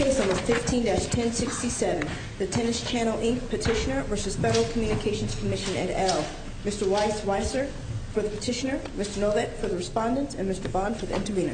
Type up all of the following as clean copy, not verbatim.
Case number 15-1067, the Tennis Channel, Inc. Petitioner versus Federal Communications Commission et al. Mr. Weiser for the petitioner, Mr. Novak for the respondent, and Mr. Bond for the intervener.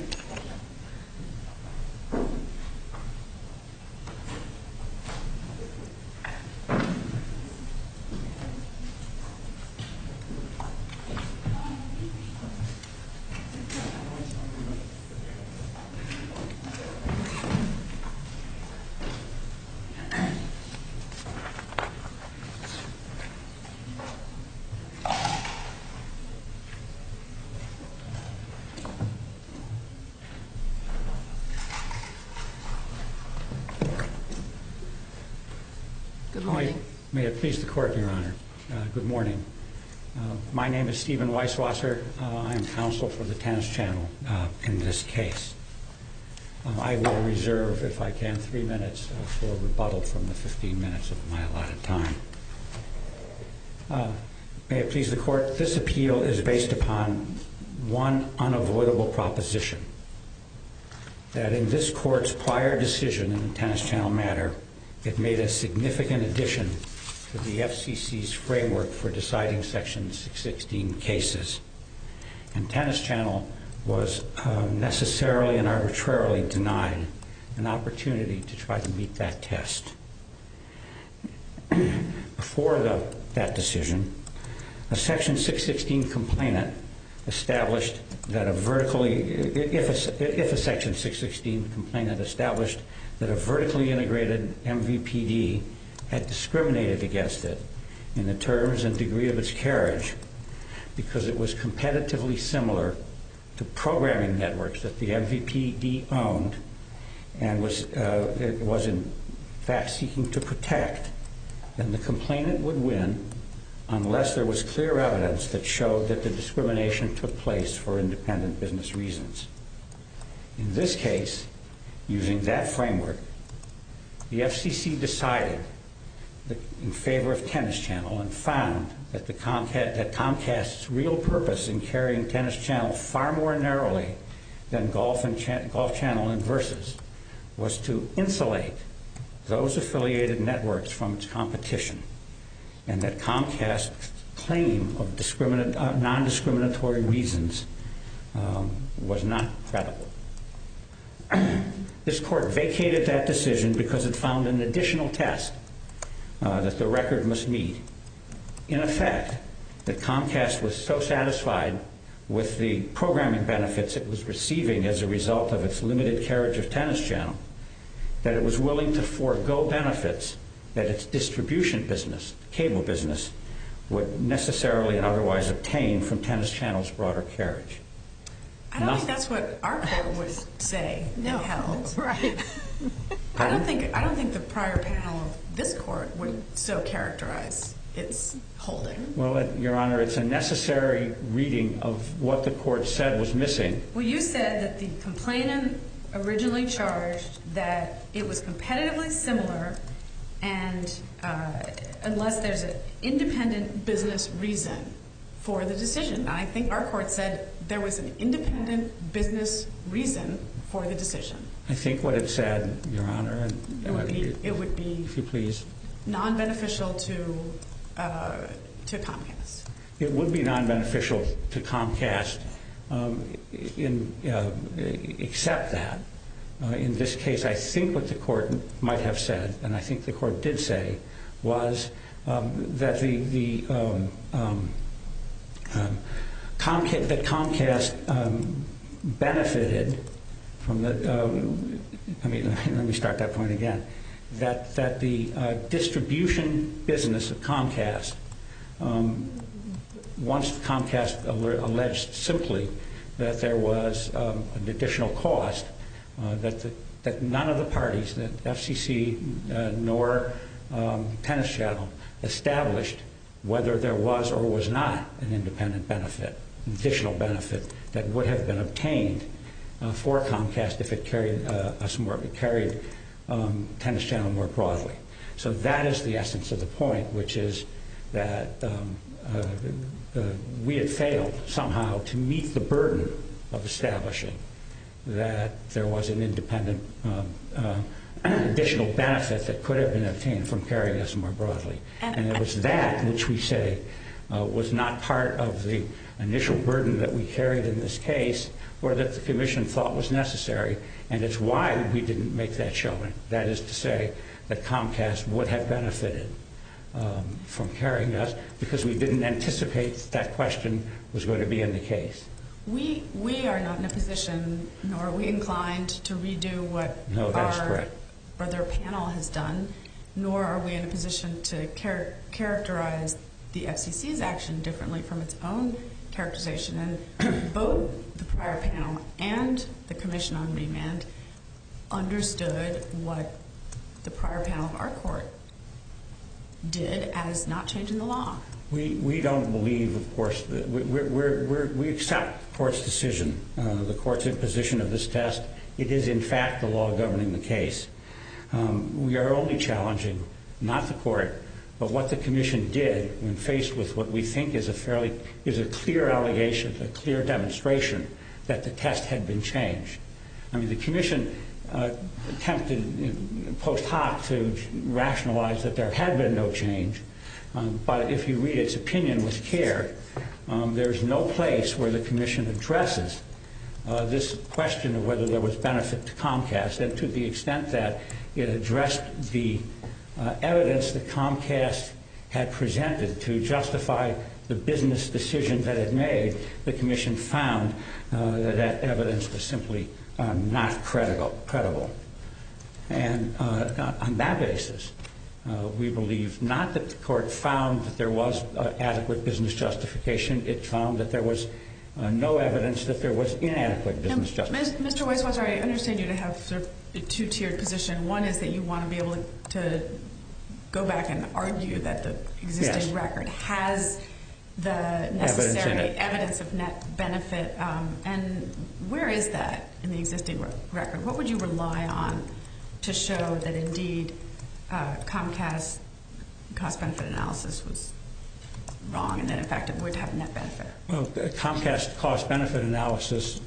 Good morning. May it please the Court, Your Honor. Good morning. My name is Stephen Weisswasser. I am counsel for the Tennis Channel in this case. I will reserve, if I can, 3 minutes for rebuttal from the 15 minutes of my allotted time. May it please the Court, this appeal is based upon one unavoidable proposition, that in this Court's prior decision in the Tennis Channel matter, it made a significant addition to the FCC's framework for deciding Section 616 cases. And Tennis Channel was necessarily and arbitrarily denied an opportunity to try to meet that test. Before that decision, a Section 616 complainant established that if a Section 616 complainant established that a vertically integrated MVPD had discriminated against it in the terms and degree of its carriage because it was competitively similar to programming networks that the MVPD owned and was in fact seeking to protect, then the complainant would win unless there was clear evidence that showed that the discrimination took place for independent business reasons. In this case, using that framework, the FCC decided in favor of Tennis Channel and found that Comcast's real purpose in carrying Tennis Channel far more narrowly than Golf Channel and Versus was to insulate those affiliated networks from its competition, and that Comcast's claim of non-discriminatory reasons was not credible. This Court vacated that decision because it found an additional test that the record must meet. In effect, that Comcast was so satisfied with the programming benefits it was receiving as a result of its limited carriage of Tennis Channel that it was willing to forego benefits that its distribution business, cable business, would necessarily and otherwise obtain from Tennis Channel's broader carriage. I don't think that's what our court would say. No, right. I don't think the prior panel of this court would so characterize its holding. Well, Your Honor, it's a necessary reading of what the court said was missing. Well, you said that the complainant originally charged that it was competitively similar and unless there's an independent business reason for the decision. I think our court said there was an independent business reason for the decision. I think what it said, Your Honor, it would be if you please, non-beneficial to Comcast. It would be non-beneficial to Comcast, except that in this case, I think what the court might have said, and I think the court did say, was that Comcast benefited from the. Let me start that point again. That the distribution business of Comcast, once Comcast alleged simply that there was an additional cost, that none of the parties, that FCC nor Tennis Channel, established whether there was or was not an independent benefit, additional benefit that would have been obtained for Comcast if it carried Tennis Channel more broadly. So that is the essence of the point, which is that we had failed somehow to meet the burden of establishing that there was an independent additional benefit that could have been obtained from carrying this more broadly. And it was that which we say was not part of the initial burden that we carried in this case, or that the Commission thought was necessary, and it's why we didn't make that showing. That is to say that Comcast would have benefited from carrying us, because we didn't anticipate that question was going to be in the case. We are not in a position, nor are we inclined to redo what our brother panel has done, nor are we in a position to characterize the FCC's action differently from its own characterization. And both the prior panel and the Commission on Remand understood what the prior panel of our court did as not changing the law. We don't believe, of course, that we accept the court's decision, the court's imposition of this test. It is, in fact, the law governing the case. We are only challenging not the court, but what the Commission did when faced with what we think is a clear allegation, a clear demonstration that the test had been changed. I mean, the Commission attempted post hoc to rationalize that there had been no change. But if you read its opinion with care, there's no place where the Commission addresses this question of whether there was benefit to Comcast, and to the extent that it addressed the evidence that Comcast had presented to justify the business decision that it made, the Commission found that evidence was simply not credible. And on that basis, we believe not that the court found that there was adequate business justification. It found that there was no evidence that there was inadequate business justification. Mr. Weiswasser, I understand you to have sort of a two-tiered position. One is that you want to be able to go back and argue that the existing record has the necessary evidence of net benefit. And where is that in the existing record? What would you rely on to show that indeed Comcast cost-benefit analysis was wrong and that in fact it would have net benefit? Well, Comcast cost-benefit analysis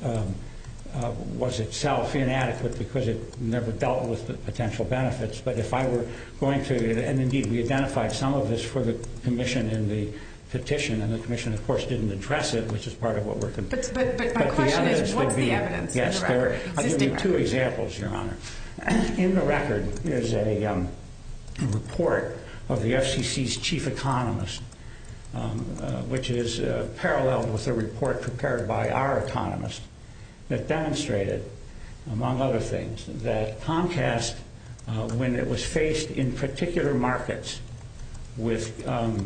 was itself inadequate because it never dealt with the potential benefits. But if I were going to, and indeed we identified some of this for the Commission in the petition, and the Commission, of course, didn't address it, which is part of what we're concerned. But my question is, what's the evidence in the record? I'll give you two examples, Your Honor. In the record is a report of the FCC's chief economist, which is paralleled with a report prepared by our economist that demonstrated, among other things, that Comcast, when it was faced in particular markets with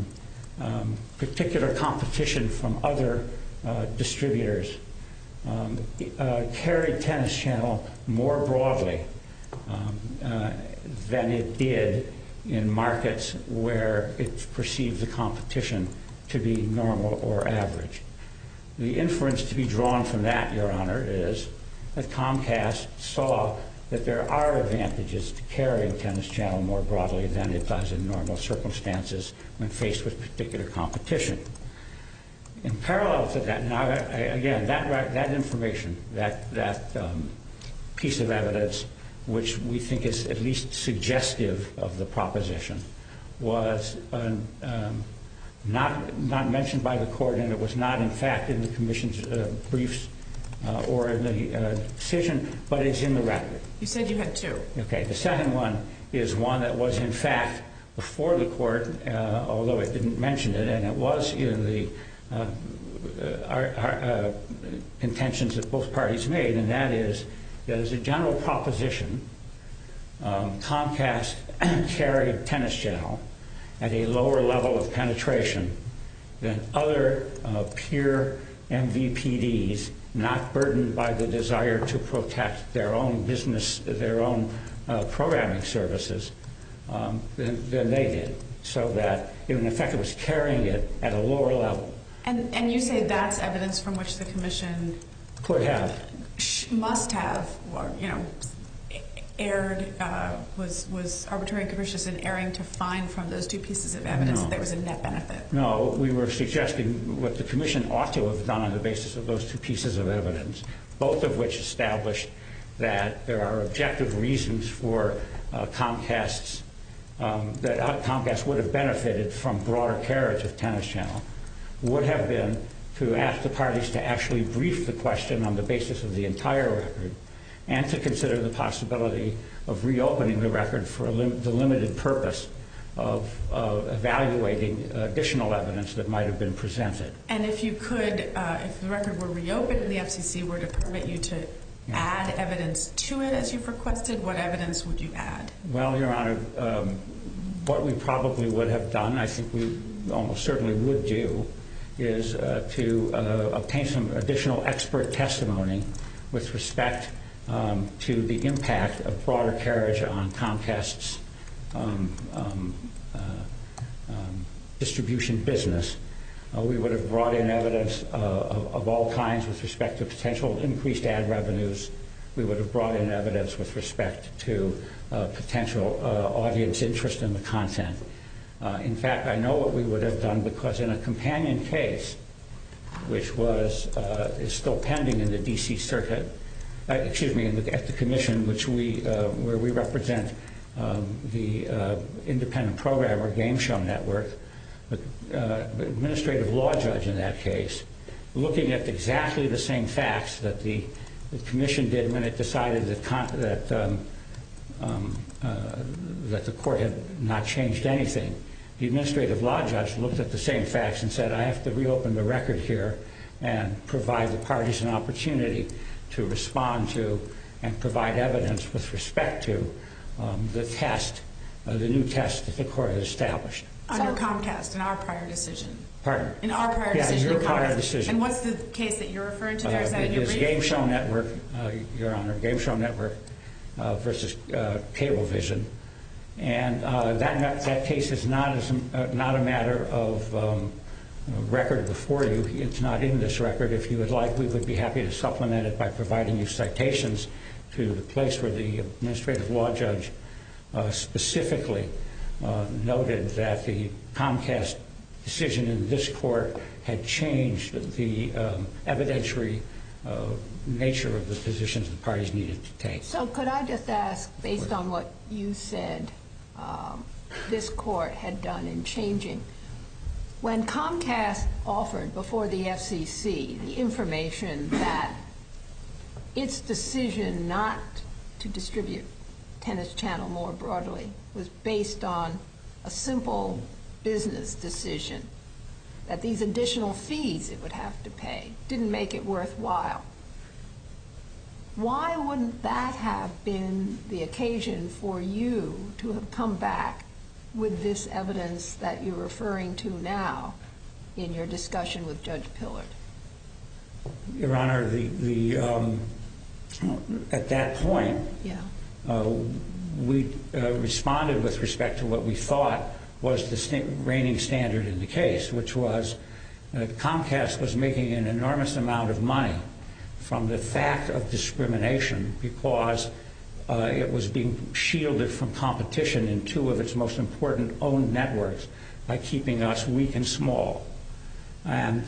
particular competition from other distributors, carried Tennis Channel more broadly than it did in markets where it perceived the competition to be normal or average. The inference to be drawn from that, Your Honor, is that Comcast saw that there are advantages to carrying Tennis Channel more broadly than it does in normal circumstances when faced with particular competition. In parallel to that, now again, that information, that piece of evidence, which we think is at least suggestive of the proposition, was not mentioned by the court, and it was not, in fact, in the Commission's briefs or in the decision, but it's in the record. You said you had two. Okay. The second one is one that was, in fact, before the court, although it didn't mention it, and it was in the contentions that both parties made, and that is that as a general proposition, Comcast carried Tennis Channel at a lower level of penetration than other peer MVPDs not burdened by the desire to protect their own business, their own programming services, than they did. So that, in effect, it was carrying it at a lower level. And you say that's evidence from which the Commission could have, must have, or, erred, was arbitrary and capricious in erring to find from those two pieces of evidence that there was a net benefit. No, we were suggesting what the Commission ought to have done on the basis of those two pieces of evidence, both of which established that there are objective reasons for Comcast would have benefited from broader carriage of Tennis Channel would have been to ask the parties to actually brief the question on the basis of the entire record and to consider the possibility of reopening the record for the limited purpose of evaluating additional evidence that might have been presented. And if you could, if the record were reopened and the FCC were to permit you to add evidence to it as you've requested, what evidence would you add? Well, Your Honor, what we probably would have done, I think we almost certainly would do, is to obtain some additional expert testimony with respect to the impact of broader carriage on Comcast's distribution business. We would have brought in evidence of all kinds with respect to potential increased ad revenues. We would have brought in evidence with respect to potential audience interest in the content. In fact, I know what we would have done because in a companion case, which is still pending in the D.C. Circuit, at the Commission, where we represent the independent programmer Game Show Network, the administrative law judge in that case, looking at exactly the same facts that the Commission did when it decided that the court had not changed anything. The administrative law judge looked at the same facts and said, I have to reopen the record here and provide the parties an opportunity to respond to and provide evidence with respect to the new test that the court has established. Under Comcast, in our prior decision. Pardon? In our prior decision. Yeah, in your prior decision. And what's the case that you're referring to there? Is that in your brief? It is Game Show Network, Your Honor, Game Show Network versus Cablevision. And that case is not a matter of record before you. It's not in this record. If you would like, we would be happy to supplement it by providing you citations to the place where the administrative law judge specifically noted that the Comcast decision in this court had changed the evidentiary nature of the positions the parties needed to take. So could I just ask, based on what you said this court had done in changing, when Comcast offered before the FCC the information that its decision not to distribute Tennis Channel more broadly was based on a simple business decision, that these additional fees it would have to pay didn't make it worthwhile, why wouldn't that have been the occasion for you to have come back with this evidence that you're referring to now in your discussion with Judge Pillard? Your Honor, at that point, we responded with respect to what we thought was the reigning standard in the case, which was that Comcast was making an enormous amount of money from the fact of discrimination because it was being shielded from competition in two of its most important owned networks by keeping us weak and small. And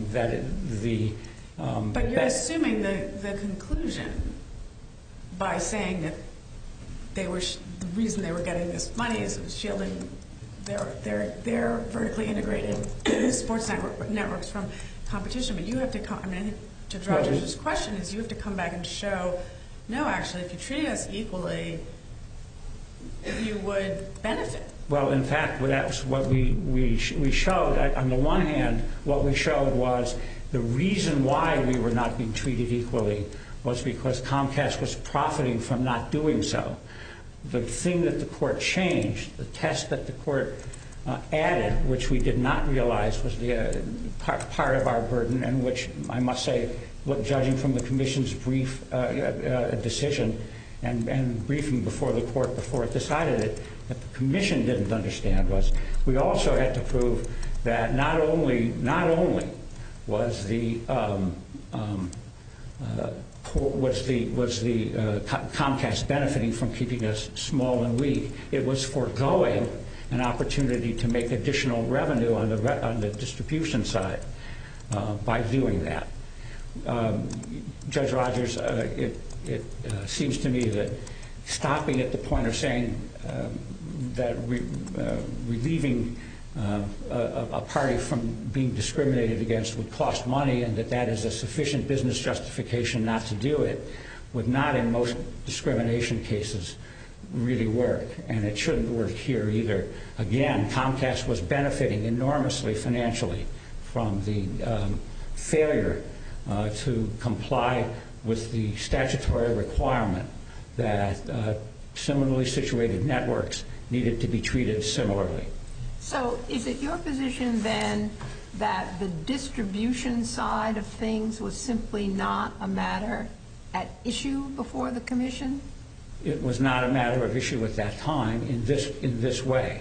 But you're assuming the conclusion by saying that the reason they were getting this money is it was shielding their vertically integrated sports networks from competition. But you have to I think Judge Rogers' question is you have to come back and show, no, actually, if you treated us equally, you would benefit. Well, in fact, that's what we showed. On the one hand, what we showed was the reason why we were not being treated equally was because Comcast was profiting from not doing so. The thing that the court changed, the test that the court added, which we did not realize was the part of our burden, and which I must say, judging from the Commission's brief decision and briefing before the court before it decided it, that the Commission didn't understand was we also had to prove that not only was the Comcast benefiting from keeping us small and weak, it was foregoing an opportunity to make additional revenue on the distribution side by doing that. Judge Rogers, it seems to me that stopping at the point of saying that relieving a party from being discriminated against would cost money and that is a sufficient business justification not to do it would not, in most discrimination cases, really work. And it shouldn't work here either. Again, Comcast was benefiting enormously financially from the failure to comply with the statutory requirement that similarly situated networks needed to be treated similarly. So is it your position then that the distribution side of things was simply not a matter at issue before the Commission? It was not a matter of issue at that time in this way.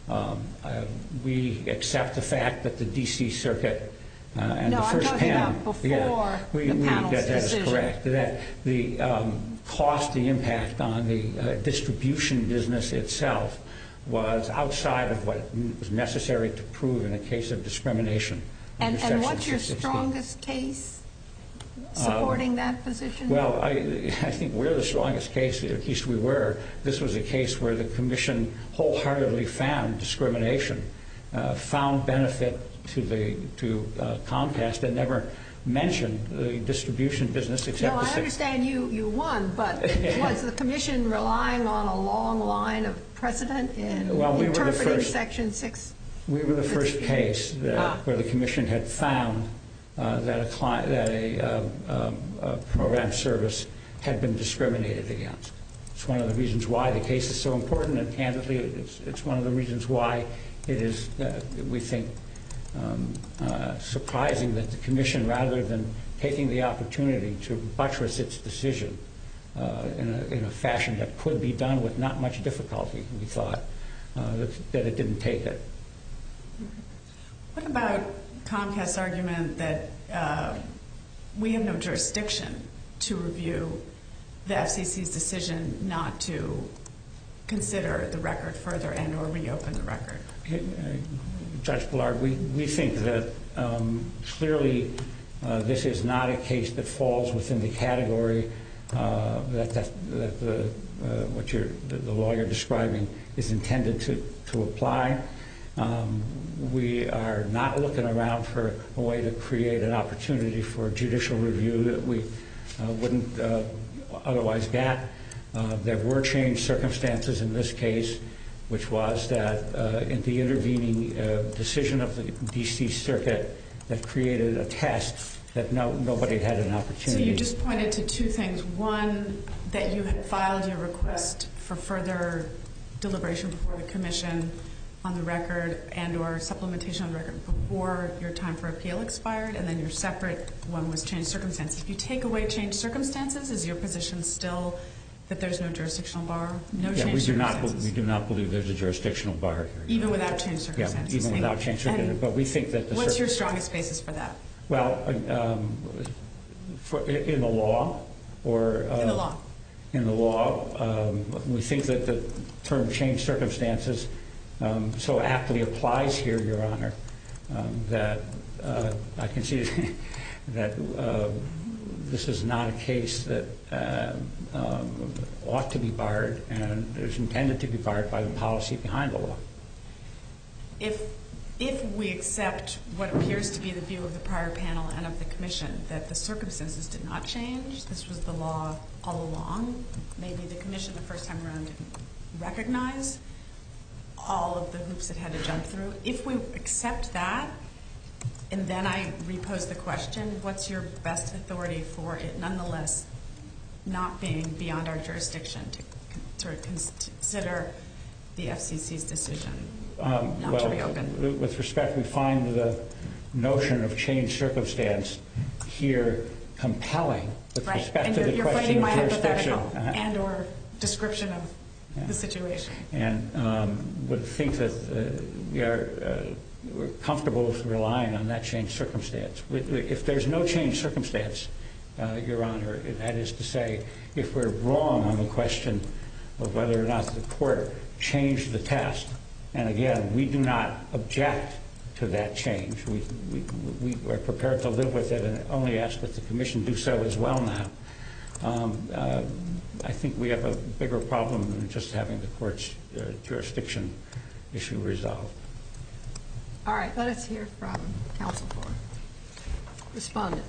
We accept the fact that the D.C. Circuit and the first panel. I'm talking about before the panel's decision. That is correct. That the cost, the impact on the distribution business itself was outside of what was necessary to prove in a case of discrimination. And what's your strongest case supporting that position? Well, I think we're the strongest case, at least we were. This was a case where the Commission wholeheartedly found discrimination, found benefit to Comcast, and never mentioned the distribution business except I understand you won, but was the Commission relying on a long line of precedent in interpreting Section 6? We were the first case where the Commission had found that a program service had been discriminated against. It's one of the reasons why the case is so important, and candidly, it's one of the reasons why it is, we think, surprising that the Commission, rather than taking the opportunity to buttress its decision in a fashion that could be done with not much difficulty, we thought, that it didn't take it. What about Comcast's argument that we have no jurisdiction to review the FCC's decision not to consider the record further and or reopen the record? Judge Ballard, we think that clearly this is not a case that falls within the category that what the lawyer describing is intended to apply. We are not looking around for a way to create an opportunity for judicial review that we wouldn't otherwise get. There were changed circumstances in this case, which was that in the intervening decision of the D.C. Circuit that created a test that nobody had an opportunity. So you just pointed to two things. One, that you had filed your request for further deliberation before the Commission on the record and or supplementation on the record before your time for appeal expired, and then your separate one was changed circumstances. If you take away changed circumstances, is your position still that there's no jurisdictional bar? No changed circumstances? We do not believe there's a jurisdictional bar here. Even without changed circumstances? Yeah, even without changed circumstances. But we think that what's your strongest basis for that? Well, in the law, or in the law. In the law, we think that the term changed circumstances so aptly applies here, Your Honor, that I can see that this is not a case that ought to be barred and is intended to be barred by the policy behind the law. If we accept what appears to be the view of the prior panel and of the Commission, that the circumstances did not change, this was the law all along, maybe the Commission the first time around didn't recognize all of the hoops it had to jump through. If we accept that, and then I repose the question, what's your best authority for it nonetheless not being beyond our jurisdiction to consider the FCC's decision not to reopen? With respect, we find the notion of changed circumstance here compelling with respect to the question of jurisdiction. You're fighting my hypothetical and or description of the situation. And would think that we're comfortable with relying on that changed circumstance. If there's no changed circumstance, Your Honor, that is to say, if we're wrong on the question of whether or not the court changed the test, and again, we do not object to that change. We are prepared to live with it and only ask that the Commission do so as well now. I think we have a bigger problem than just having the court's jurisdiction issue resolved. All right, let us hear from counsel for respondents.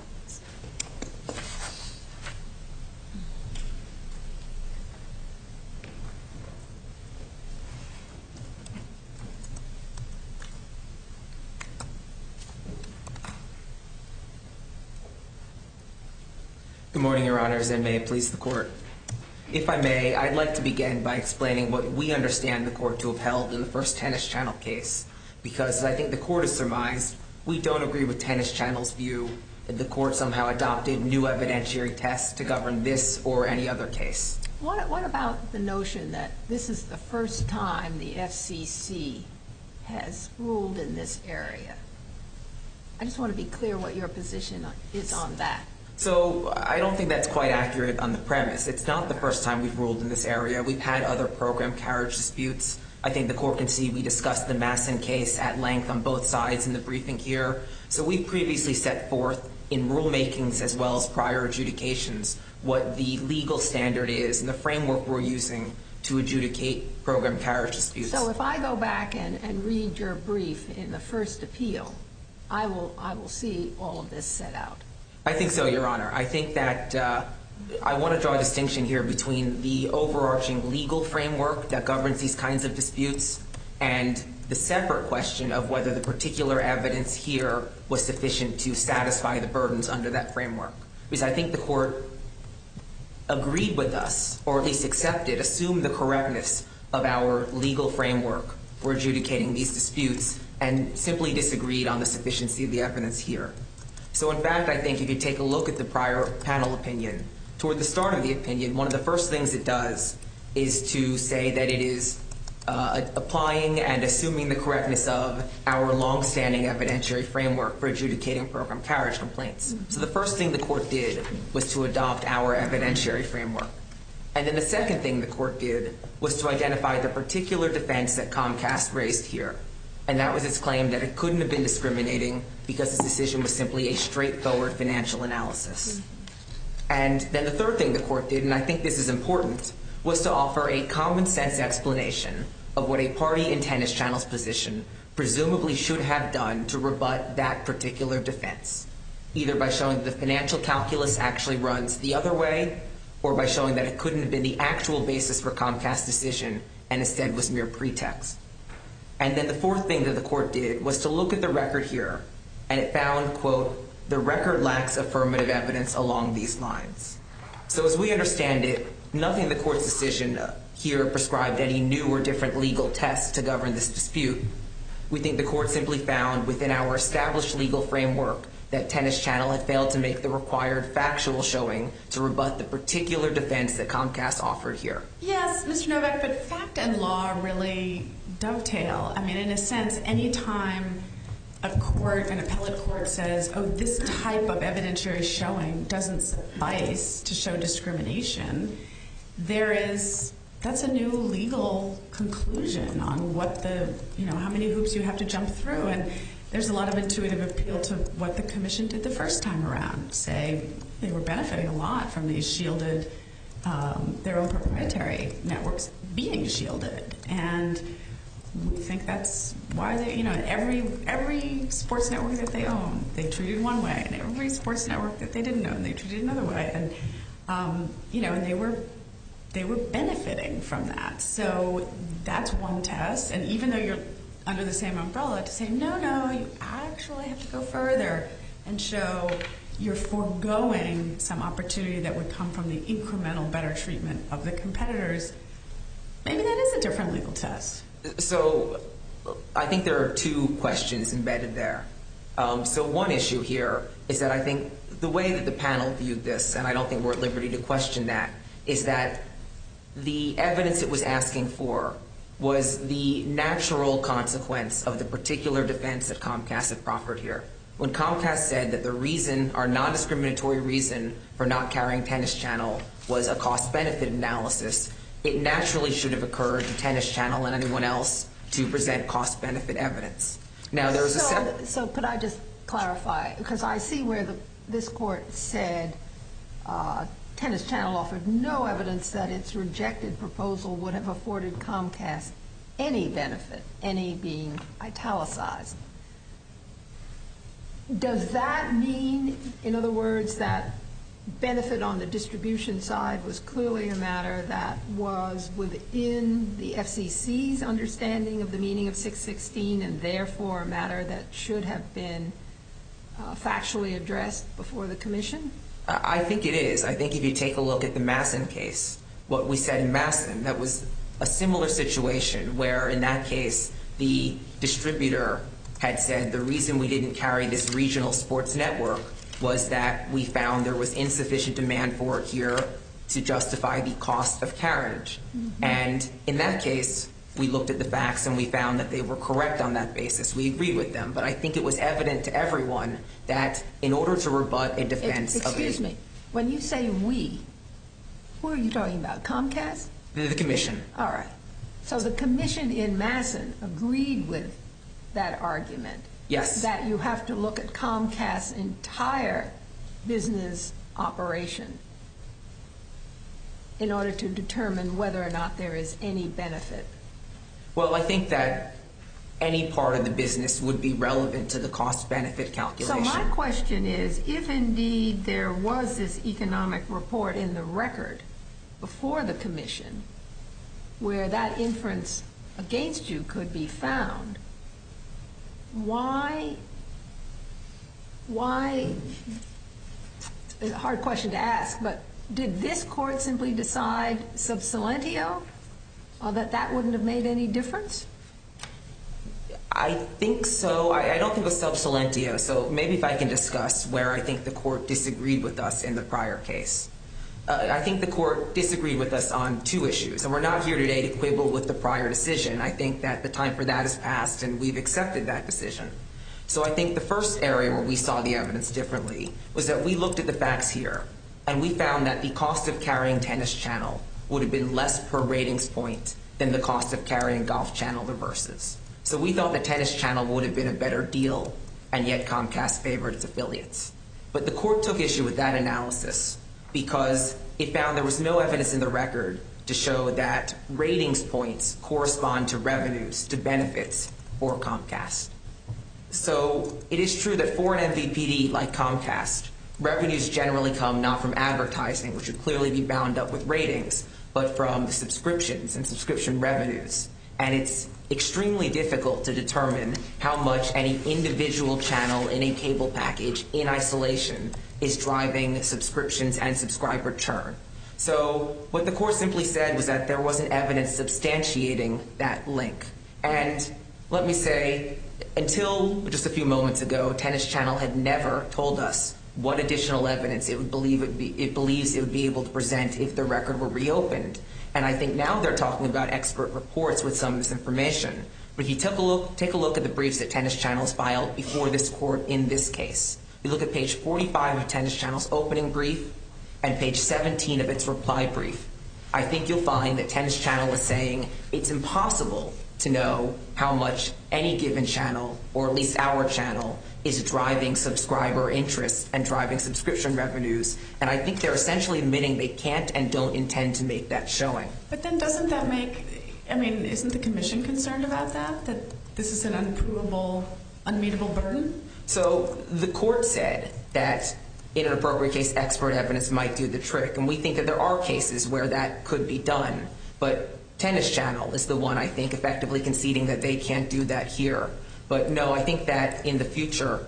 Good morning, Your Honors, and may it please the Court. If I may, I'd like to begin by explaining what we understand the Court to have held in the first Tennis Channel case, because as I think the Court has surmised, we don't agree with Tennis Channel's view that the Court somehow adopted new evidentiary tests to govern this or any other case. What about the notion that this is the first time the FCC has ruled in this area? I just want to be clear what your position is on that. So I don't think that's quite accurate on the premise. It's not the first time we've ruled in this area. We've had other program carriage disputes. I think the Court can see we discussed the Masson case at length on both sides in the briefing here. So we previously set forth in rulemakings as well as prior adjudications what the legal standard is and the framework we're using to adjudicate program carriage disputes. So if I go back and read your brief in the first appeal, I will see all of this set out. I think so, Your Honor. I think that I want to draw a distinction here between the overarching legal framework that governs these kinds of disputes and the separate question of whether the particular evidence here was sufficient to satisfy the burdens under that framework. Because I think the Court agreed with us, or at least accepted, assumed the correctness of our legal framework for adjudicating these disputes and simply disagreed on the sufficiency of the evidence here. So in fact, I think if you take a look at the prior panel opinion, toward the start of the opinion, one of the first things it does is to say that it is applying and assuming the correctness of our longstanding evidentiary framework for adjudicating program carriage complaints. So the first thing the Court did was to adopt our evidentiary framework. And then the second thing the Court did was to identify the particular defense that Comcast raised here. And that was its claim that it couldn't have been discriminating because its decision was simply a straightforward financial analysis. And then the third thing the Court did, and I think this is important, was to offer a common sense explanation of what a party in Tennis Channel's position presumably should have done to rebut that particular defense, either by showing that the financial calculus actually runs the other way or by showing that it couldn't have been the actual basis for Comcast's decision and instead was mere pretext. And then the fourth thing that the Court did was to look at the record here, and it found, quote, the record lacks affirmative evidence along these lines. So as we understand it, nothing in the Court's decision here prescribed any new or different legal tests to govern this dispute. We think the Court simply found within our established legal framework that Tennis Channel had failed to make the required factual showing to rebut the particular defense that Comcast offered here. Yes, Mr. Novak, but fact and law really dovetail. I mean, in a sense, any time a court, an appellate court says, oh, this type of evidentiary showing doesn't suffice to show discrimination, that's a new legal conclusion on what how many hoops you have to jump through. And there's a lot of intuitive appeal to what the Commission did the first time around. Say they were benefiting a lot from these shielded, their own proprietary networks being shielded. And we think that's why they, every sports network that they own, they treated one way, and every sports network that they didn't own, they treated another way. And and they were benefiting from that. So that's one test. And even though you're under the same umbrella, to say no, you actually have to go further and show you're foregoing some opportunity that would come from the incremental better treatment of the competitors. Maybe that is a different legal test. So I think there are two questions embedded there. So one issue here is that I think the way that the panel viewed this, and I don't think we're at liberty to question that, is that the evidence it was asking for was the natural consequence of the particular defense that Comcast had proffered here. When Comcast said that the reason, our non-discriminatory reason for not carrying Tennis Channel was a cost-benefit analysis, it naturally should have occurred to Tennis Channel and anyone else to present cost-benefit evidence. Now, there was So could I just clarify? Because I see where this court said Tennis Channel offered no evidence that its rejected proposal would have afforded Comcast any benefit, any being italicized. Does that mean, in other words, that benefit on the distribution side was clearly a matter that was within the FCC's understanding of the meaning of 616 and therefore a matter that should have been factually addressed before the Commission? I think it is. I think if you take a look at the Masson case, what we said in Masson, that was a similar situation where in that case the distributor had said the reason we didn't carry this regional sports network was that we found there was insufficient demand for it here to justify the cost of carriage. Mm-hmm. And in that case, we looked at the facts and we found that they were correct on that basis. We agreed with them. But I think it was evident to everyone that in order to rebut a defense of Excuse me. When you say we, who are you talking about? Comcast? The Commission. All right. So the Commission in Masson agreed with that argument. Yes. That you have to look at Comcast's entire business operation in order to determine whether or not there is any benefit. Well, I think that any part of the business would be relevant to the cost-benefit calculation. So my question is, if indeed there was this economic report in the record before the Commission where that inference against you could be found, why, it's a hard question to ask, but did this court simply decide sub silentio that that wouldn't have made any difference? I think so. I don't think it was sub silentio, so maybe if I can discuss where I think the court disagreed with us in the prior case. I think the court disagreed with us on two issues, and we're not here today to quibble with the prior decision. I think that the time for that has passed, and we've accepted that decision. So I think the first area where we saw the evidence differently was that we looked at the facts here, and we found that the cost of carrying Tennis Channel would have been less per ratings point than the cost of carrying Golf Channel reverses. So we thought the Tennis Channel would have been a better deal, and yet Comcast favored its affiliates. But the court took issue with that analysis because it found there was no evidence in the record to show that ratings points correspond to revenues, to benefits for Comcast. So it is true that for an MVPD like Comcast, revenues generally come not from advertising, which would clearly be bound up with ratings, but from subscriptions and subscription revenues. And it's extremely difficult to determine how much any individual channel in a cable package in isolation is driving subscriptions and subscriber churn. So what the court simply said was that there wasn't evidence substantiating that link. And let me say, until just a few moments ago, Tennis Channel had never told us what additional evidence it believes it would be able to present if the record were reopened. And I think now they're talking about expert reports with some of this information. But if you take a look at the briefs that Tennis Channel's filed before this court in this case, you look at page 45 of Tennis Channel's opening brief and page 17 of its reply brief, I think you'll find that Tennis Channel is saying it's impossible to know how much any given channel, or at least our channel, is driving subscriber interest and driving subscription revenues. And I think they're essentially admitting they can't and don't intend to make that showing. But then doesn't that isn't the Commission concerned about that this is an unprovable, unmeetable burden? So the court said that in an appropriate case, expert evidence might do the trick. And we think that there are cases where that could be done. But Tennis Channel is the one, I think, effectively conceding that they can't do that here. But no, I think that in the future,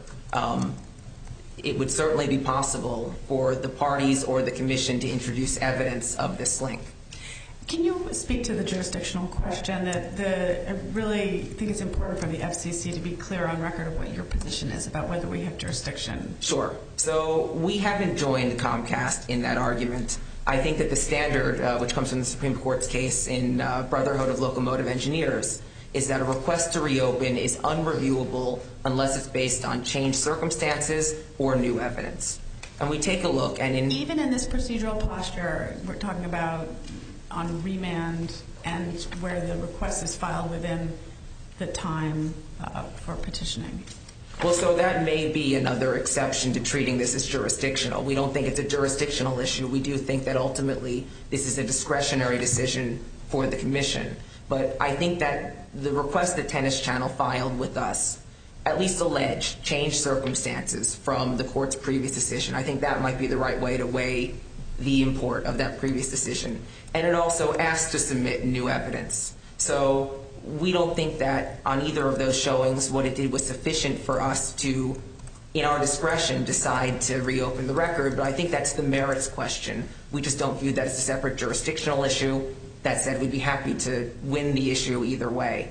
it would certainly be possible for the parties or the Commission to introduce evidence of this link. Can you speak to the jurisdictional question? I really think it's important for the FCC to be clear on record of what your position is about whether we have jurisdiction. Sure. So we haven't joined Comcast in that argument. I think that the standard, which comes from the Supreme Court's case in Brotherhood of Locomotive Engineers, is that a request to reopen is unreviewable unless it's based on changed circumstances or new evidence. And we take a look, and even in this procedural posture, we're talking about on remand and where the request is filed within the time for petitioning. Well, so that may be another exception to treating this as jurisdictional. We don't think it's a jurisdictional issue. We do think that ultimately this is a discretionary decision for the commission. But I think that the request that Tennis Channel filed with us at least allege changed circumstances from the court's previous decision. I think that might be the right way to weigh the import of that previous decision. And it also asked to submit new evidence. So we don't think that on either of those showings what it did was sufficient for us to, in our discretion, decide to reopen the record. But I think that's the merits question. We just don't view that as a separate jurisdictional issue. That said, we'd be happy to win the issue either way.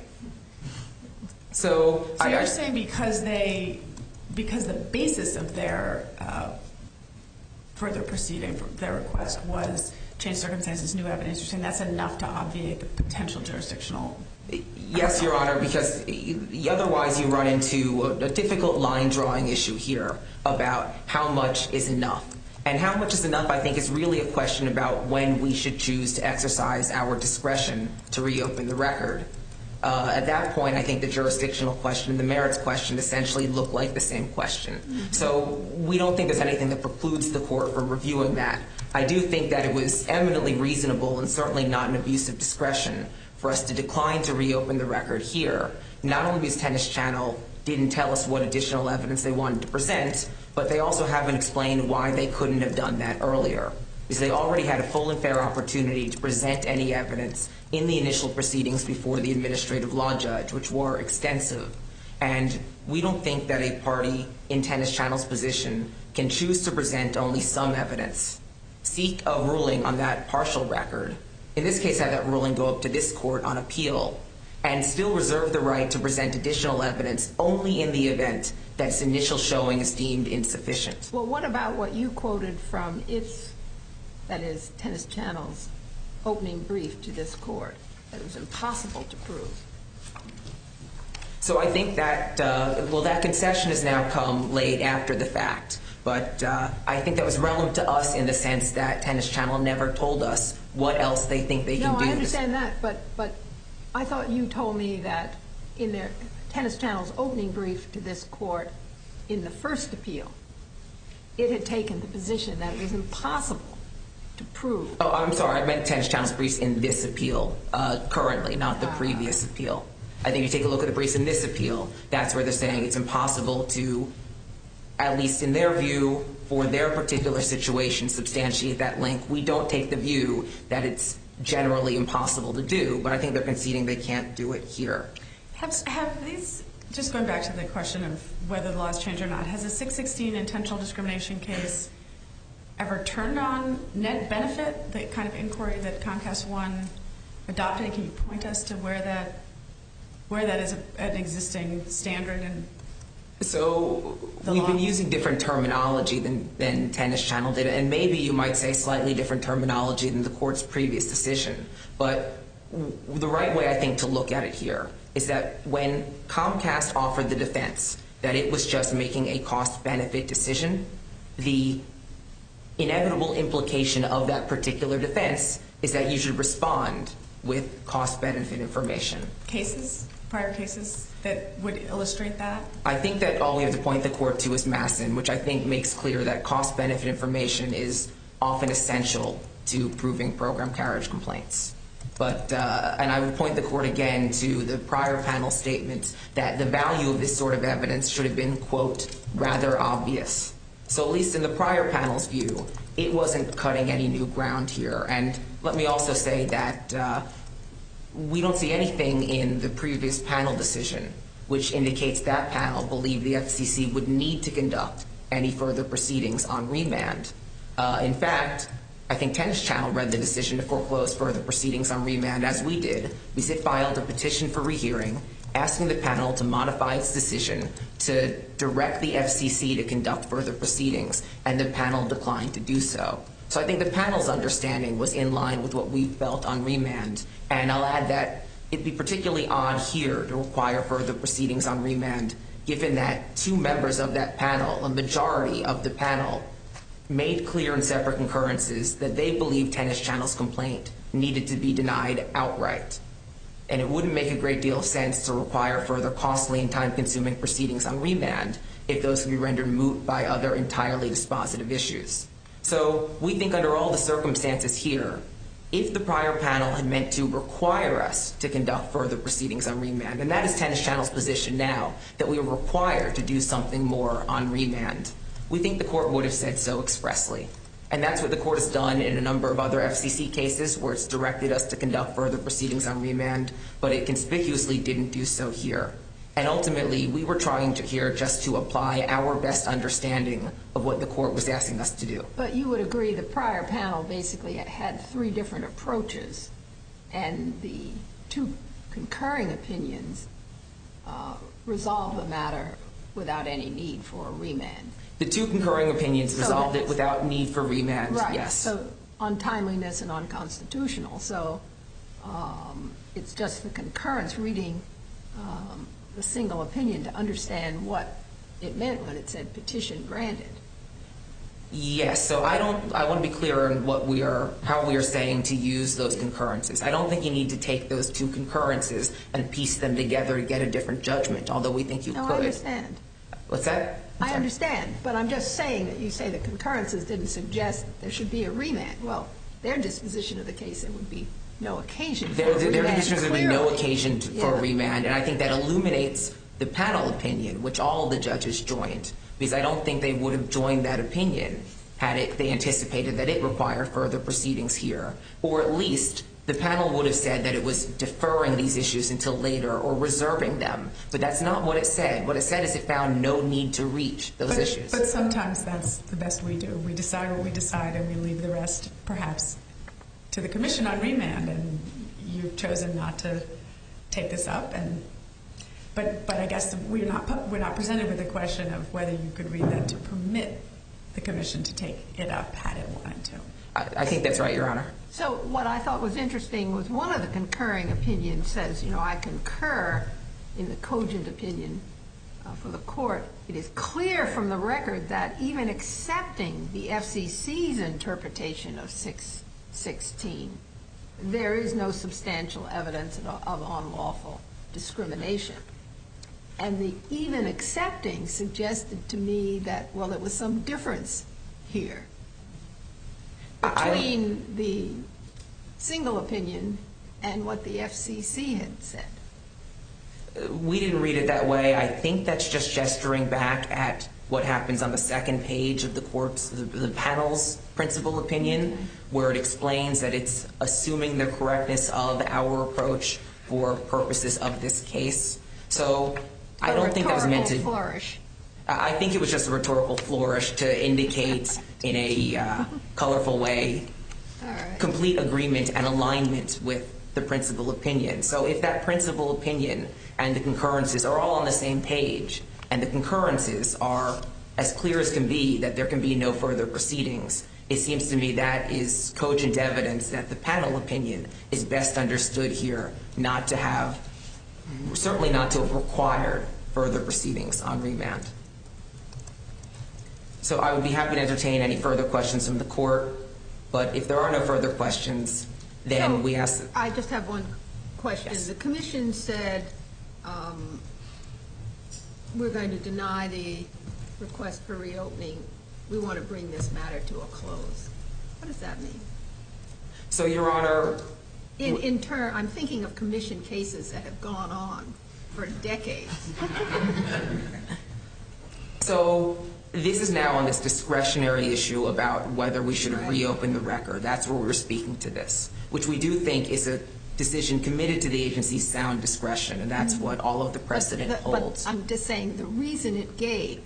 So you're saying because the basis of their further proceeding, their request was changed circumstances, new evidence, you're saying that's enough to obviate the potential jurisdictional? Yes, Your Honor, because otherwise you run into a difficult line drawing issue here about how much is enough. And how much is enough, I think, is really a question about when we should choose to exercise our discretion to reopen the record. At that point, I think the jurisdictional question and the merits question essentially look like the same question. So we don't think there's anything that precludes the court from reviewing that. I do think that it was eminently reasonable and certainly not an abuse of discretion for us to decline to reopen the record here, not only because Tennis Channel didn't tell us what additional evidence they wanted to present, but they also haven't explained why they couldn't have done that earlier. Because they already had a full and fair opportunity to present any evidence in the initial proceedings before the administrative law judge, which were extensive. And we don't think that a party in Tennis Channel's position can choose to present only some evidence, seek a ruling on that partial record, in this case have that ruling go up to this court on appeal, and still reserve the right to present additional evidence only in the event that its initial showing is deemed insufficient. Well, what about what you quoted from its, that is, Tennis Channel's opening brief to this court, that it was impossible to prove? So I think that, that concession has now come late after the fact. But I think that was relevant to us in the sense that Tennis Channel never told us what else they think they can do. No, I understand that, but I thought you told me that in their Tennis Channel's opening brief to this court in the first appeal, it had taken the position that it was impossible to prove. Oh, I'm sorry. I meant Tennis Channel's briefs in this appeal currently, not the previous appeal. I think you take a look at the briefs in this appeal, that's where they're saying it's impossible to, at least in their view, for their particular situation, substantiate that link. We don't take the view that it's generally impossible to do, but I think they're conceding they can't do it here. Have these, just going back to the question of whether the laws change or not, has a 616 intentional discrimination case ever turned on net benefit, the kind of inquiry that Comcast One adopted? Can you point us to where that is an existing standard? So we've been using different terminology than Tennis Channel did, and maybe you might say slightly different terminology than the court's previous decision. But the right way, I think, to look at it here is that when Comcast offered the defense that it was just making a cost-benefit decision, the inevitable implication of that particular defense is that you should respond with cost-benefit information. Prior cases that would illustrate that? I think that all we have to point the court to is Masson, which I think makes clear that cost-benefit information is often essential to proving program carriage complaints. But, and I would point the court again to the prior panel statements that the value of this sort of evidence should have been, quote, rather obvious. So at least in the prior panel's view, it wasn't cutting any new ground here. And let me also say that we don't see anything in the previous panel decision which indicates that panel believed the FCC would need to conduct any further proceedings on remand. In fact, I think Tennis Channel read the decision to foreclose further proceedings on remand as we did, because it filed a petition for rehearing asking the panel to modify its decision to direct the FCC to conduct further proceedings, and the panel declined to do so. So I think the panel's understanding was in line with what we felt on remand. And I'll add that it'd be particularly odd here to require further proceedings on remand, given that two members of that panel, a majority of the panel, made clear in separate concurrences that they believed Tennis Channel's complaint needed to be denied outright. And it wouldn't make a great deal of sense to require further costly and time-consuming proceedings on remand if those can be rendered moot by other entirely dispositive issues. So we think under all the circumstances here, if the prior panel had meant to require us to conduct further proceedings on remand, and that is Tennis Channel's position now, that we are required to do something more on remand, we think the court would have said so expressly. And that's what the court has done in a number of other FCC cases where it's directed us to conduct further proceedings on remand, but it conspicuously didn't do so here. And ultimately, we were trying to here just to apply our best understanding of what the court was asking us to do. But you would agree the prior panel basically had three different approaches, and the two concurring opinions resolved the matter without any need for a remand. The two concurring opinions resolved it without need for remand, right. Yes. So untimeliness and unconstitutional. So it's just the concurrence reading the single opinion to understand what it meant when it said petition granted. Yes, so I want to be clear on how we are saying to use those concurrences. I don't think you need to take those two concurrences and piece them together to get a different judgment, although we think you could. No, I understand. What's that? I understand, but I'm just saying that you say the concurrences didn't suggest that there should be a remand. Well, their disposition of the case, there would be no occasion for a remand. Their disposition there would be no occasion for a Yeah. remand, and I think that illuminates the panel opinion, which all the judges joined, because I don't think they would have joined that opinion had they anticipated that it required further proceedings here, or at least the panel would have said that it was deferring these issues until later or reserving them. But that's not what it said. What it said is it found no need to reach those issues. But sometimes that's the best we do. We decide what we decide, and we leave the rest, perhaps, to the commission on remand. And you've chosen not to take this up. But I guess we're not presented with the question of whether you could read that to permit the commission to take it up had it wanted to. I think that's right, Your Honor. So what I thought was interesting was one of the concurring opinions says, I concur in the cogent opinion for the court. It is clear from the record that even accepting the FCC's interpretation of 616, there is no substantial evidence of unlawful discrimination. And the even accepting suggested to me that, well, there was some difference here between the single opinion and what the FCC had said. We didn't read it that way. I think that's just gesturing back at what happens on the second page of the panel's principal opinion, where it explains that it's assuming the correctness of our approach for purposes of this case. So I don't think that was meant to. Flourish. I think it was just a rhetorical flourish to indicate in a colorful way complete agreement and alignment with the principal opinion. So if that principal opinion and the concurrences are all on the same page, and the concurrences are as clear as can be that there can be no further proceedings, it seems to me that is cogent evidence that the panel opinion is best understood here certainly not to have required further proceedings on remand. So I would be happy to entertain any further questions from the court, but if there are no further questions, then we ask. I just have one question. Yes. The commission said we're going to deny the request for reopening. We want to bring this matter to a close. What does that mean? So, Your Honor. In turn, I'm thinking of commission cases that have gone on for decades. So this is now on this discretionary issue about whether we should reopen the record. That's where we're speaking to this, which we do think is a decision committed to the agency's sound discretion, and that's what all of the precedent holds. But I'm just saying the reason it gave.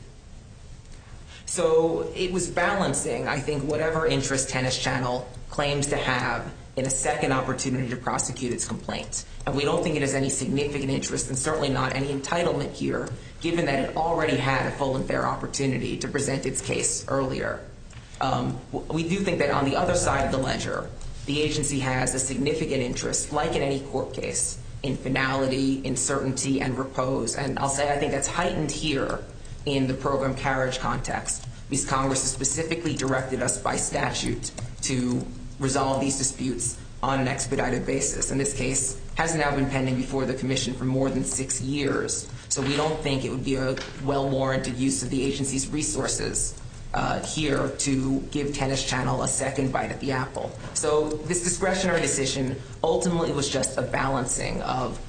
So it was balancing, I think, whatever interest Tennis Channel claims to have in a second opportunity to prosecute its complaint. And we don't think it has any significant interest, and certainly not any entitlement here, given that it already had a full and fair opportunity to present its case earlier. We do think that on the other side of the ledger, the agency has a significant interest, like in any court case, in finality, in certainty, and repose. And I'll say I think that's heightened here in the program carriage context, because Congress has specifically directed us by statute to resolve these disputes on an expedited basis. And this case has now been pending before the Commission for more than 6 years. So we don't think it would be a well-warranted use of the agency's resources here to give Tennis Channel a second bite at the apple. So this discretionary decision ultimately was just a balancing of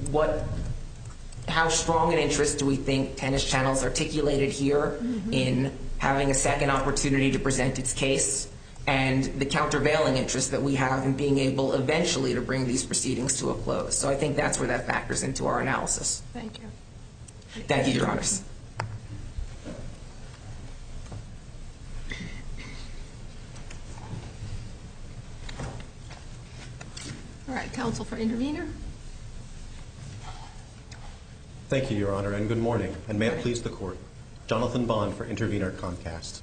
how strong an interest do we think Tennis Channel's articulated here in having a second opportunity to present its case, and the countervailing interest that we have in being able eventually to bring these proceedings to a close. So I think that's where that factors into our analysis. Thank you. Thank you, Your Honors. All right, counsel for intervener. Thank you, Your Honor, and good morning. And may it please the Court. Jonathan Bond for Intervener Comcast.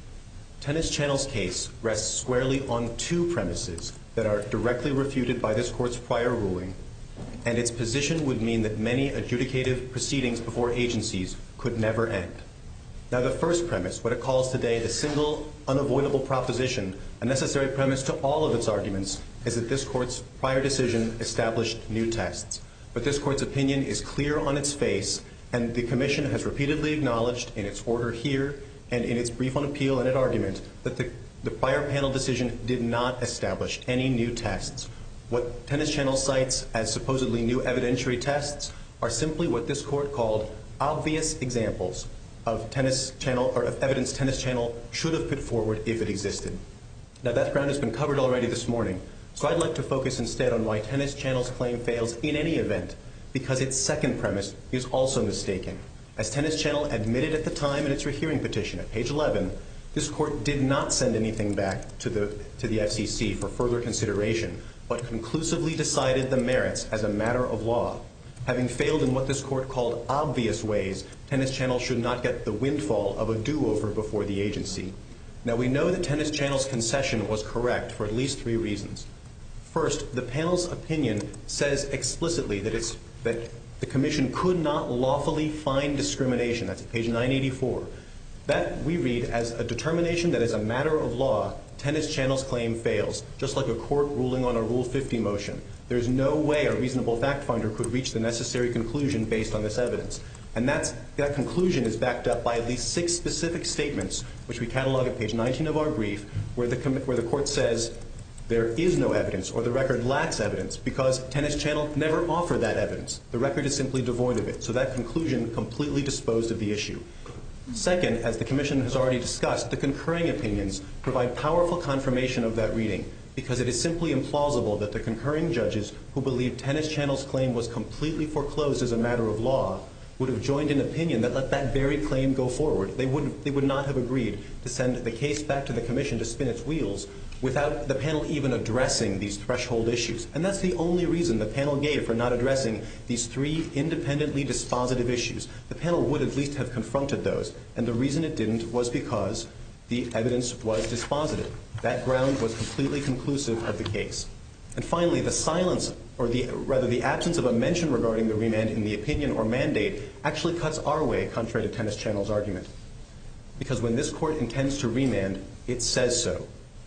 Tennis Channel's case rests squarely on two premises that are directly refuted by this Court's prior ruling, and its position would mean that many adjudicative proceedings before agencies could never end. Now, the first premise, what it calls today the single unavoidable proposition, a necessary premise to all of its arguments, is that this Court's prior decision established new tests. But this Court's opinion is clear on its face, and the Commission has repeatedly acknowledged in its order here and in its brief on appeal and its argument that the prior panel decision did not establish any new tests. What Tennis Channel cites as supposedly new evidentiary tests are simply what this Court called obvious examples of Tennis Channel or of evidence Tennis Channel should have put forward if it existed. Now, that ground has been covered already this morning, so I'd like to focus instead on why Tennis Channel's claim fails in any event, because its second premise is also mistaken. As Tennis Channel admitted at the time in its rehearing petition at page 11, this Court did not send anything back to the FCC for further consideration, but conclusively decided the merits as a matter of law. Having failed in what this Court called obvious ways, Tennis Channel should not get the windfall of a do-over before the agency. Now, we know that Tennis Channel's concession was correct for at least 3 reasons. First, the panel's opinion says explicitly that the Commission could not lawfully find discrimination. That's at page 984. That we read as a determination that as a matter of law, Tennis Channel's claim fails, just like a court ruling on a Rule 50 motion. There's no way a reasonable fact finder could reach the necessary conclusion based on this evidence. And that conclusion is backed up by at least 6 specific statements, which we catalog at page 19 of our brief, where the Court says there is no evidence or the record lacks evidence because Tennis Channel never offered that evidence. The record is simply devoid of it. So that conclusion completely disposed of the issue. Second, as the Commission has already discussed, the concurring opinions provide powerful confirmation of that reading because it is simply implausible that the concurring judges who believed Tennis Channel's claim was completely foreclosed as a matter of law would have joined an opinion that let that very claim go forward. They would not have agreed to send the case back to the Commission to spin its wheels without the panel even addressing these threshold issues. And that's the only reason the panel gave for not addressing these 3 independently dispositive issues. The panel would at least have confronted those, and the reason it didn't was because the evidence was dispositive. That ground was completely conclusive of the case. And finally, the silence, or the absence of a mention regarding the remand in the opinion or mandate actually cuts our way, contrary to Tennis Channel's argument. Because when this Court intends to remand, it says so.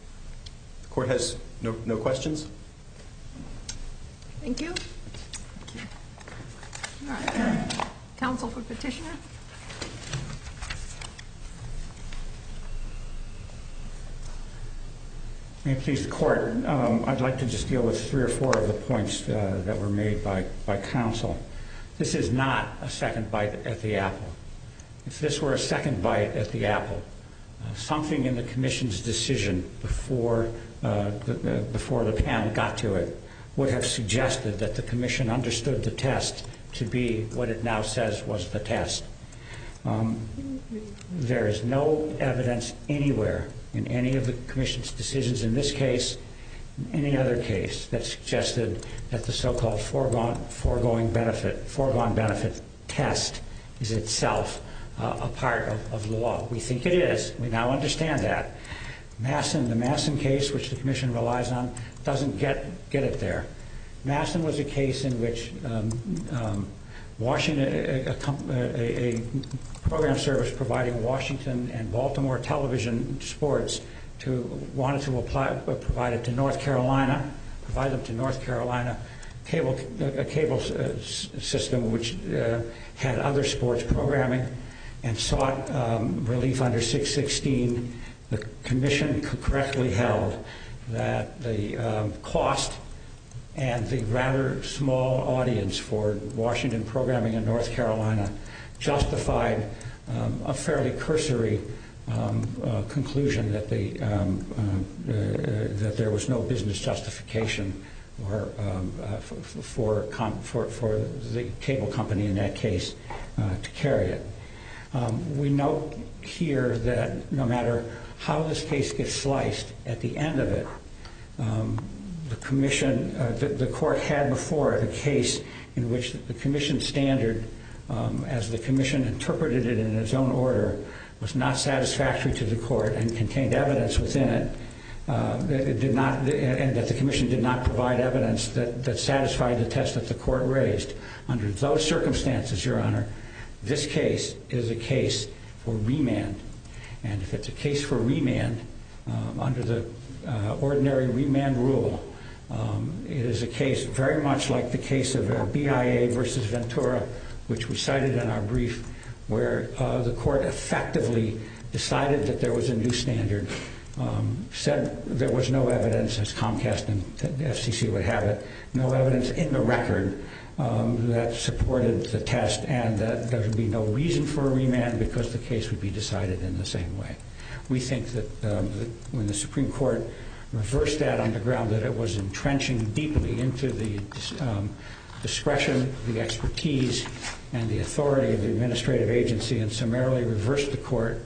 The Court has no questions? Thank you. All right. Counsel for petitioner. May it please the Court, I'd like to just deal with 3 or 4 of the points that were made by counsel. This is not a second bite at the apple. If this were a second bite at the apple, something in the Commission's decision before the panel got to it would have suggested that the Commission understood the test to be what it now says was the test. There is no evidence anywhere in any of the Commission's decisions in this case, in any other case, that suggested that the so-called foregone benefit test is itself a part of the law. We think it is. We now understand that. The Masson case, which the Commission relies on, doesn't get it there. Masson was a case in which a program service providing Washington and Baltimore television sports wanted to provide it to North Carolina, provide them to North Carolina cable system, which had other sports programming, and sought relief under 616. The commission correctly held that the cost and the rather small audience for Washington programming in North Carolina justified a fairly cursory conclusion that that there was no business justification for the cable company in that case to carry it. We note here that no matter how this case gets sliced, at the end of it, the commission, the court had before it a case in which the commission standard, as the commission interpreted it in its own order, was not satisfactory to the court and contained evidence within it that it did not, and that the commission did not provide evidence that satisfied the test that the court raised. Under those circumstances, Your Honor, this case is a case for remand. And if it's a case for remand, under the ordinary remand rule, it is a case very much like the case of BIA versus Ventura, which we cited in our brief, where the court effectively decided that there was a new standard, said there was no evidence, as Comcast and the FCC would have it, no evidence in the record that supported the test, and that there would be no reason for a remand because the case would be decided in the same way. We think that when the Supreme Court reversed that on the ground that it was entrenching deeply into the discretion, the expertise, and the authority of the administrative agency and summarily reversed the court,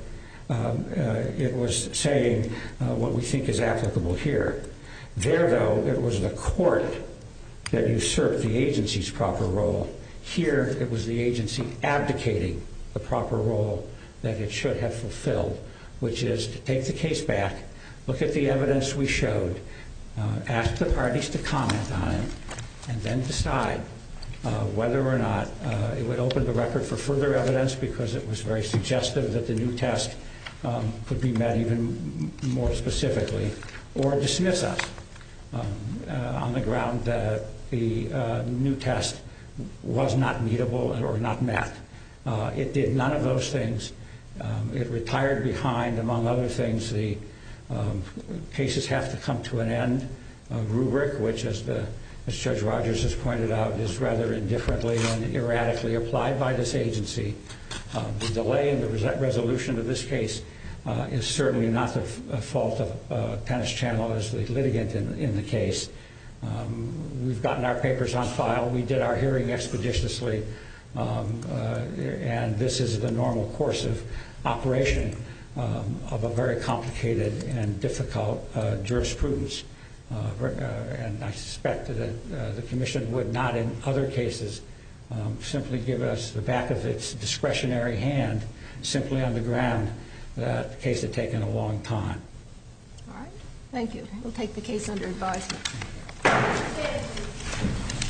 it was saying what we think is applicable here. There, though, it was the court that usurped the agency's proper role. Here, it was the agency abdicating the proper role that it should have fulfilled, which is to take the case back, look at the evidence we showed, ask the parties to comment on it, and then decide whether or not it would open the record for further evidence because it was very suggestive that the new test could be met even more specifically, or dismiss us on the ground that the new test was not meetable or not met. It did none of those things. It retired behind, among other things, the cases have to come to an end rubric, which, as Judge Rogers has pointed out, is rather indifferently and erratically applied by this agency. The delay in the resolution of this case is certainly not the fault of Tennis Channel as the litigant in the case. We've gotten our papers on file. We did our hearing expeditiously, and this is the normal course of operation of a very complicated and difficult jurisprudence. And I suspect that the Commission would not, in other cases, simply give us the back of its discretionary hand simply on the ground that the case had taken a long time. All right. Thank you. We'll take the case under advisement.